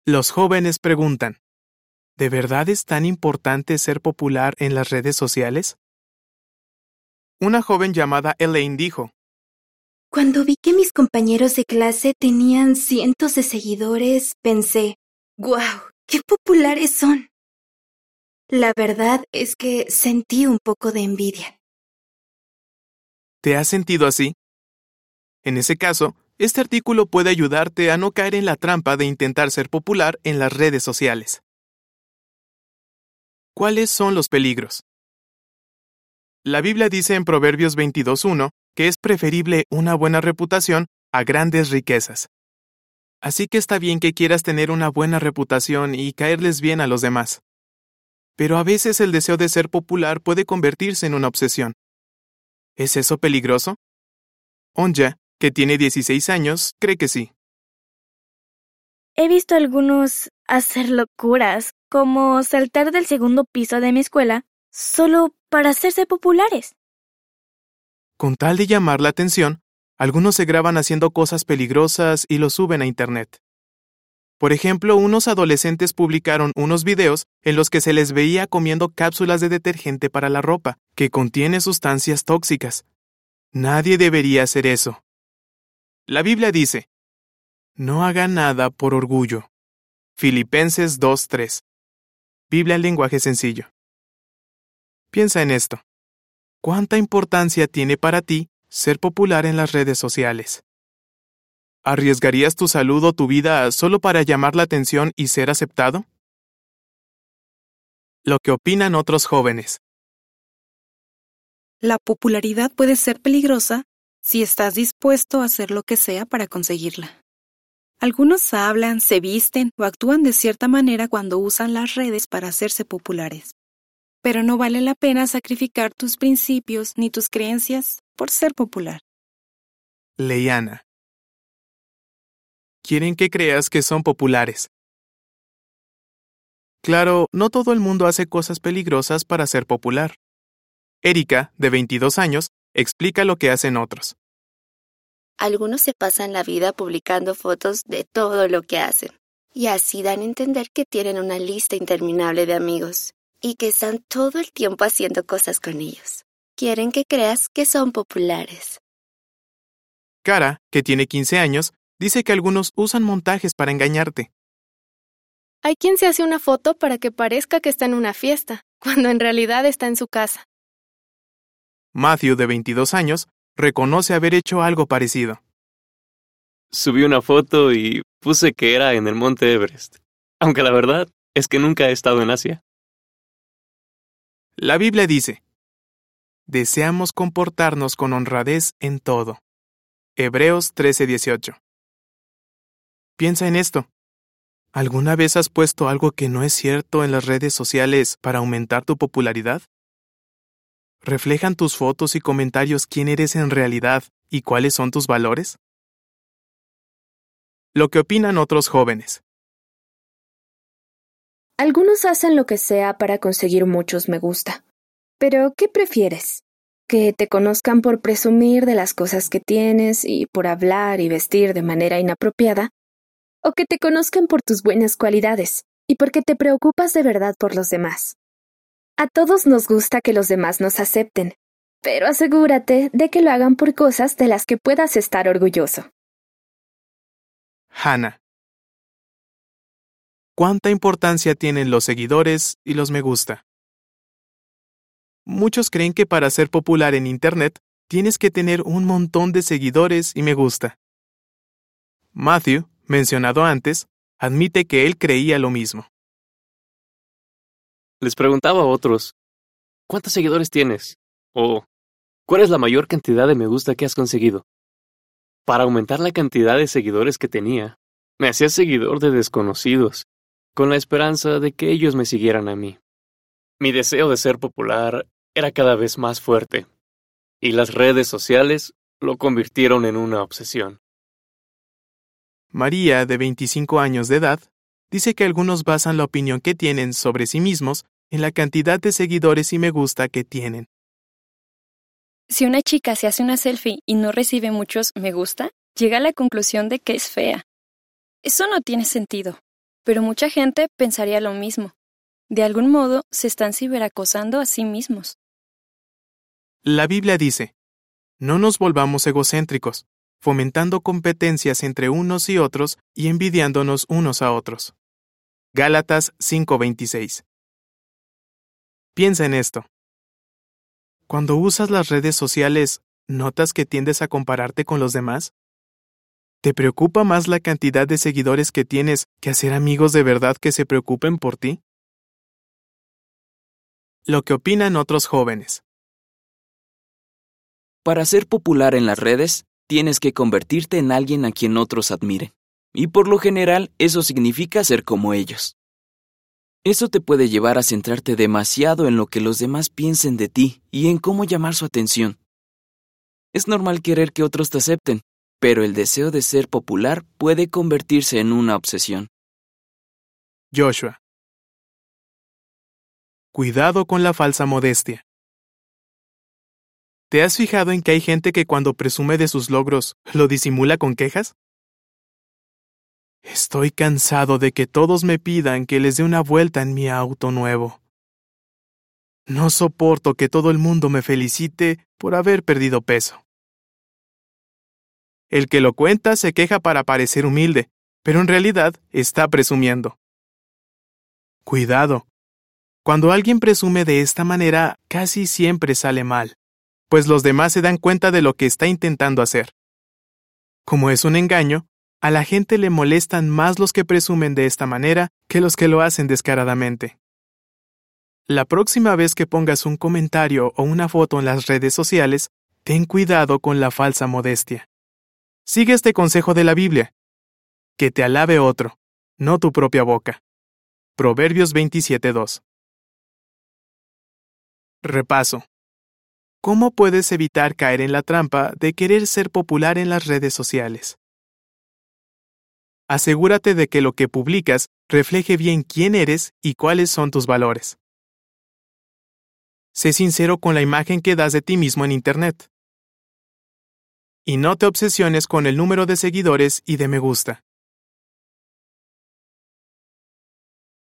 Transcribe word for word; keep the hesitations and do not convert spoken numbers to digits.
Los jóvenes preguntan, ¿de verdad es tan importante ser popular en las redes sociales? Una joven llamada Elaine dijo, Cuando vi que mis compañeros de clase tenían cientos de seguidores, pensé, ¡guau! ¡Qué populares son! La verdad es que sentí un poco de envidia. ¿te has sentido así? En ese caso, este artículo puede ayudarte a no caer en la trampa de intentar ser popular en las redes sociales. ¿Cuáles son los peligros? La Biblia dice en Proverbios veintidós uno que es preferible una buena reputación a grandes riquezas. Así que está bien que quieras tener una buena reputación y caerles bien a los demás. Pero a veces el deseo de ser popular puede convertirse en una obsesión. ¿Es eso peligroso? Onja, que tiene dieciséis años, cree que sí. He visto a algunos hacer locuras, como saltar del segundo piso de mi escuela, solo para hacerse populares. Con tal de llamar la atención, algunos se graban haciendo cosas peligrosas y lo suben a Internet. Por ejemplo, unos adolescentes publicaron unos videos en los que se les veía comiendo cápsulas de detergente para la ropa, que contiene sustancias tóxicas. Nadie debería hacer eso. La Biblia dice, no haga nada por orgullo. Filipenses dos tres. Biblia en lenguaje sencillo. Piensa en esto. ¿Cuánta importancia tiene para ti ser popular en las redes sociales? ¿Arriesgarías tu salud o tu vida solo para llamar la atención y ser aceptado? Lo que opinan otros jóvenes. La popularidad puede ser peligrosa si estás dispuesto a hacer lo que sea para conseguirla. Algunos hablan, se visten o actúan de cierta manera cuando usan las redes para hacerse populares. Pero no vale la pena sacrificar tus principios ni tus creencias por ser popular. Leiana. Quieren que creas que son populares. Claro, no todo el mundo hace cosas peligrosas para ser popular. Erika, de veintidós años, explica lo que hacen otros. Algunos se pasan la vida publicando fotos de todo lo que hacen, y así dan a entender que tienen una lista interminable de amigos, y que están todo el tiempo haciendo cosas con ellos. Quieren que creas que son populares. Cara, que tiene quince años, dice que algunos usan montajes para engañarte. Hay quien se hace una foto para que parezca que está en una fiesta, cuando en realidad está en su casa. Matthew, de veintidós años, reconoce haber hecho algo parecido. Subí una foto y puse que era en el Monte Everest, aunque la verdad es que nunca he estado en Asia. La Biblia dice, deseamos comportarnos con honradez en todo. Hebreos trece dieciocho. Piensa en esto. ¿Alguna vez has puesto algo que no es cierto en las redes sociales para aumentar tu popularidad? ¿Reflejan tus fotos y comentarios quién eres en realidad y cuáles son tus valores? Lo que opinan otros jóvenes. Algunos hacen lo que sea para conseguir muchos me gusta. Pero, ¿qué prefieres? ¿Que te conozcan por presumir de las cosas que tienes y por hablar y vestir de manera inapropiada? ¿O que te conozcan por tus buenas cualidades y porque te preocupas de verdad por los demás? A todos nos gusta que los demás nos acepten, pero asegúrate de que lo hagan por cosas de las que puedas estar orgulloso. Hannah. ¿Cuánta importancia tienen los seguidores y los me gusta? Muchos creen que para ser popular en Internet tienes que tener un montón de seguidores y me gusta. Matthew, mencionado antes, admite que él creía lo mismo. Les preguntaba a otros, ¿cuántos seguidores tienes? O, ¿cuál es la mayor cantidad de me gusta que has conseguido? Para aumentar la cantidad de seguidores que tenía, me hacía seguidor de desconocidos, con la esperanza de que ellos me siguieran a mí. Mi deseo de ser popular era cada vez más fuerte, y las redes sociales lo convirtieron en una obsesión. María, de veinticinco años de edad, dice que algunos basan la opinión que tienen sobre sí mismos en la cantidad de seguidores y me gusta que tienen. Si una chica se hace una selfie y no recibe muchos me gusta, llega a la conclusión de que es fea. Eso no tiene sentido. pero mucha gente pensaría lo mismo. De algún modo, se están ciberacosando a sí mismos. La Biblia dice, no nos volvamos egocéntricos, fomentando competencias entre unos y otros y envidiándonos unos a otros. Gálatas cinco veintiséis. Piensa en esto. Cuando usas las redes sociales, ¿notas que tiendes a compararte con los demás? ¿Te preocupa más la cantidad de seguidores que tienes que hacer amigos de verdad que se preocupen por ti? Lo que opinan otros jóvenes. Para ser popular en las redes, tienes que convertirte en alguien a quien otros admiren. Y por lo general, eso significa ser como ellos. Eso te puede llevar a centrarte demasiado en lo que los demás piensen de ti y en cómo llamar su atención. Es normal querer que otros te acepten, pero el deseo de ser popular puede convertirse en una obsesión. Joshua. Cuidado con la falsa modestia. ¿Te has fijado en que hay gente que cuando presume de sus logros, lo disimula con quejas? Estoy cansado de que todos me pidan que les dé una vuelta en mi auto nuevo. No soporto que todo el mundo me felicite por haber perdido peso. El que lo cuenta se queja para parecer humilde, pero en realidad está presumiendo. Cuidado. Cuando alguien presume de esta manera, casi siempre sale mal, pues los demás se dan cuenta de lo que está intentando hacer. Como es un engaño, a la gente le molestan más los que presumen de esta manera que los que lo hacen descaradamente. La próxima vez que pongas un comentario o una foto en las redes sociales, ten cuidado con la falsa modestia. Sigue este consejo de la Biblia. Que te alabe otro, no tu propia boca. Proverbios veintisiete dos. Repaso. ¿Cómo puedes evitar caer en la trampa de querer ser popular en las redes sociales? Asegúrate de que lo que publicas refleje bien quién eres y cuáles son tus valores. Sé sincero con la imagen que das de ti mismo en Internet. Y no te obsesiones con el número de seguidores y de me gusta.